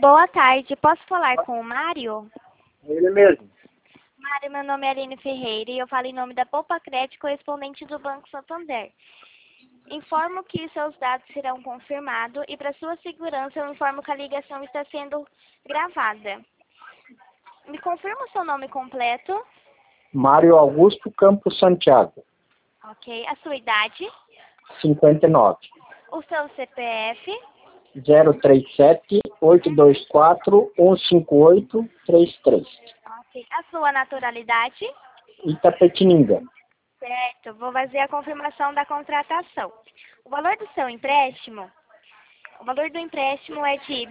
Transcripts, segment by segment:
Boa tarde, posso falar com o Mário? Ele mesmo. Mário, meu nome é Aline Ferreira e eu falo em nome da Poupa Crédito, correspondente do Banco Santander. Informo que seus dados serão confirmados e, para sua segurança, eu informo que a ligação está sendo gravada. Me confirma o seu nome completo? Mário Augusto Campos Santiago, Ok. A sua idade? 59. O seu CPF? 037-824-158-33. Ok. A sua naturalidade? Itapetininga. Certo. Vou fazer a confirmação da contratação. O valor do seu empréstimo? O valor do empréstimo é de R$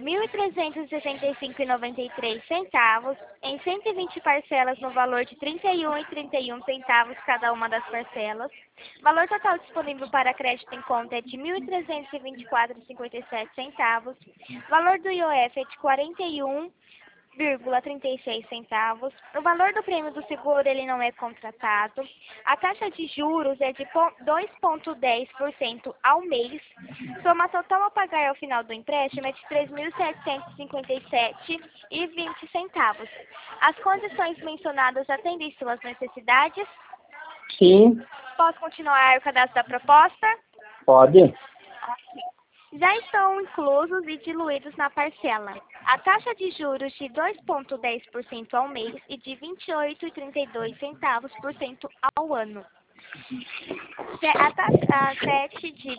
1.365,93 em 120 parcelas no valor de R$ 31,31 cada uma das parcelas. O valor total disponível para crédito em conta é de R$ 1.324,57. O valor do IOF é de R$ 41,36. O valor do prêmio do seguro ele não é contratado. A taxa de juros é de 2,10% ao mês. Soma total a pagar ao final do empréstimo é de R$ 3.757,20. As condições mencionadas atendem suas necessidades? Sim, Posso continuar o cadastro da proposta? pode. Já estão inclusos e diluídos na parcela a taxa de juros de 2,10% ao mês e de 28,32% ao ano. A taxa 7 de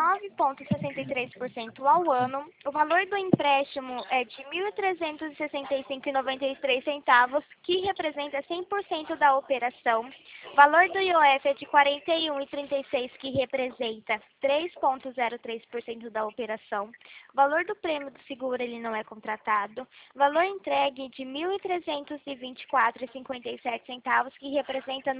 29,63% ao ano. O valor do empréstimo é de R$ 1.365,93, que representa 100% da operação. O valor do IOF é de R$ 41,36, que representa 3,03% da operação. O valor do prêmio do seguro ele não é contratado. O valor entregue de R$ 1.324,57, que representa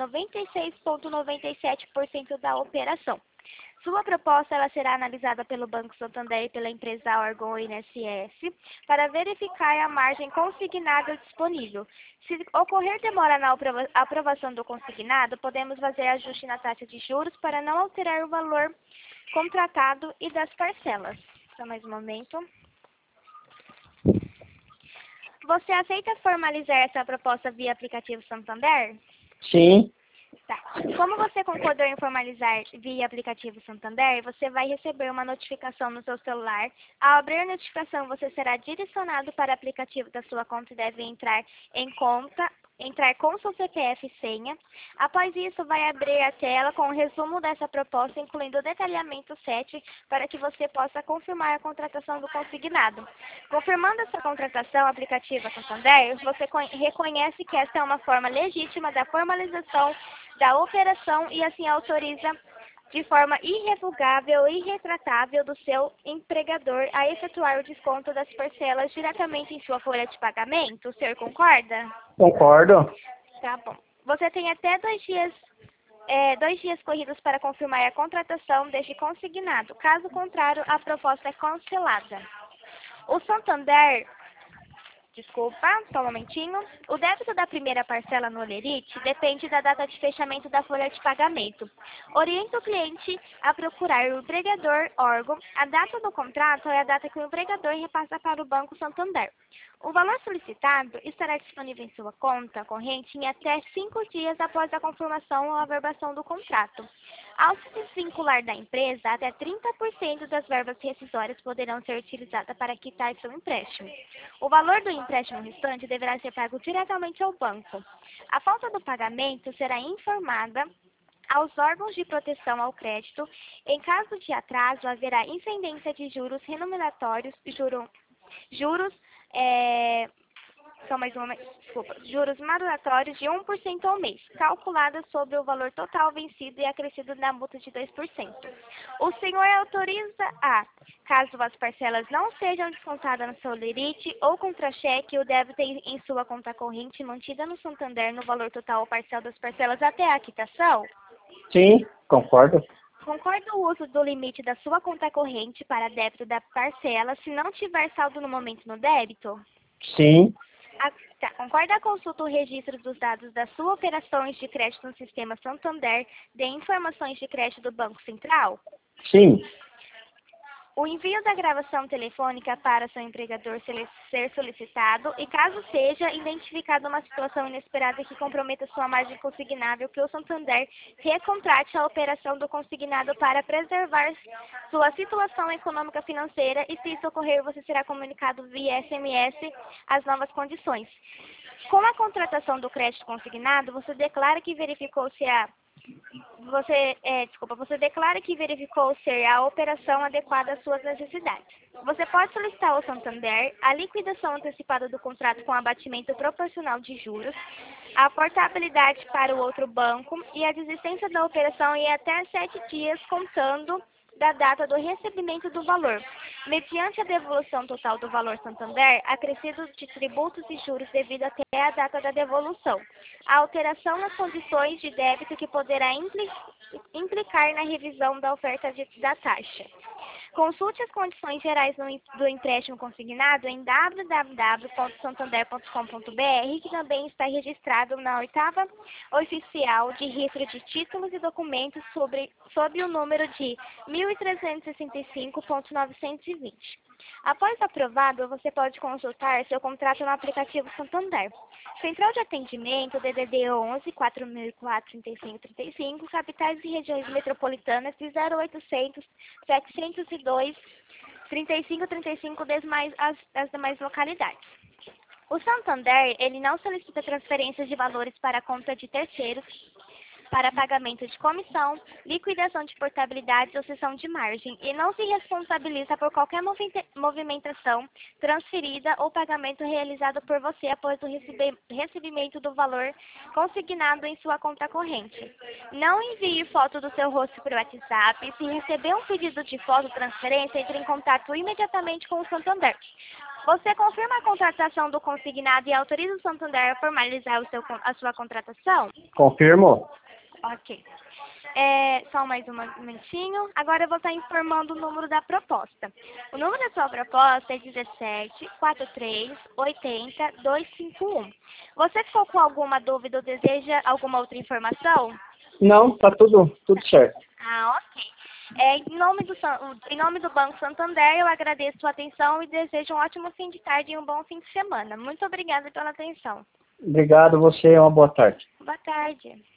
96,97% da operação. Sua proposta ela será analisada pelo Banco Santander e pela empresa órgão INSS para verificar a margem consignada disponível. Se ocorrer demora na aprovação do consignado, podemos fazer ajuste na taxa de juros para não alterar o valor contratado e das parcelas. Só mais um momento. Você aceita formalizar essa proposta via aplicativo Santander? Sim, Tá. Como você concordou em formalizar via aplicativo Santander, você vai receber uma notificação no seu celular. Ao abrir a notificação, você será direcionado para o aplicativo da sua conta e deve entrar com seu CPF e senha. Após isso, vai abrir a tela com o resumo dessa proposta, incluindo o detalhamento 7, para que você possa confirmar a contratação do consignado. Confirmando essa contratação aplicativa Santander, você reconhece que esta é uma forma legítima da formalização da operação e assim autoriza de forma irrevogável e irretratável do seu empregador a efetuar o desconto das parcelas diretamente em sua folha de pagamento. O senhor concorda? concordo. Tá bom. Você tem até 2 dias corridos para confirmar a contratação deste consignado. Caso contrário, a proposta é cancelada. O Santander... Desculpa, só um momentinho. O débito da primeira parcela no Olerite depende da data de fechamento da folha de pagamento. Orienta o cliente a procurar o empregador órgão. A data do contrato é a data que o empregador repassa para o Banco Santander. O valor solicitado estará disponível em sua conta corrente em até 5 dias após a confirmação ou averbação do contrato. Ao se desvincular da empresa, até 30% das verbas rescisórias poderão ser utilizadas para quitar seu empréstimo. O valor do empréstimo restante deverá ser pago diretamente ao banco. A falta do pagamento será informada aos órgãos de proteção ao crédito. Em caso de atraso, haverá incidência de juros remuneratórios, juros modulatórios de 1% ao mês, calculada sobre o valor total vencido e acrescido na multa de 2%. O senhor autoriza a, caso as parcelas não sejam descontadas no seu Olerite ou contra-cheque, o débito em sua conta corrente mantida no Santander no valor total ou parcial das parcelas até a quitação? Sim, concordo. Concorda o uso do limite da sua conta corrente para débito da parcela se não tiver saldo no momento no débito? Sim, Concorda a consulta o registro dos dados das suas operações de crédito no sistema Santander de informações de crédito do Banco Central? sim, O envio da gravação telefônica para seu empregador ser solicitado e, caso seja identificada uma situação inesperada que comprometa sua margem consignável, que o Santander recontrate a operação do consignado para preservar sua situação econômica financeira e, se isso ocorrer, você será comunicado via SMS as novas condições. Com a contratação do crédito consignado, você declara que verificou se você declara que verificou ser a operação adequada às suas necessidades. Você pode solicitar ao Santander a liquidação antecipada do contrato com abatimento proporcional de juros, a portabilidade para o outro banco e a desistência da operação em até 7 dias contando da data do recebimento do valor, mediante a devolução total do valor Santander, acrescido de tributos e juros devido até a data da devolução, a alteração nas condições de débito que poderá implicar na revisão da oferta da taxa. Consulte as condições gerais do empréstimo consignado em www.santander.com.br, que também está registrado na 8ª Oficial de Registro de Títulos e Documentos sob o número de 1365.920. Após aprovado, você pode consultar seu contrato no aplicativo Santander. Central de Atendimento DDD 11 4004 3535, capitais e regiões metropolitanas de 0800 702 3535 as demais localidades. O Santander, ele não solicita transferências de valores para a conta de terceiros, para pagamento de comissão, liquidação de portabilidade ou cessão de margem e não se responsabiliza por qualquer movimentação transferida ou pagamento realizado por você após o recebimento do valor consignado em sua conta corrente. Não envie foto do seu rosto por WhatsApp. Se receber um pedido de foto transferência, entre em contato imediatamente com o Santander. Você confirma a contratação do consignado e autoriza o Santander a formalizar a sua contratação? Confirmo. Ok. Só mais um momentinho. Agora eu vou estar informando o número da proposta. O número da sua proposta é 17 43 80 251. Você ficou com alguma dúvida ou deseja alguma outra informação? Não, tá tudo certo. Ah, ok. Em nome do Banco Santander, eu agradeço a sua atenção e desejo um ótimo fim de tarde e um bom fim de semana. Muito obrigada pela atenção. Obrigado, você, uma boa tarde. Boa tarde.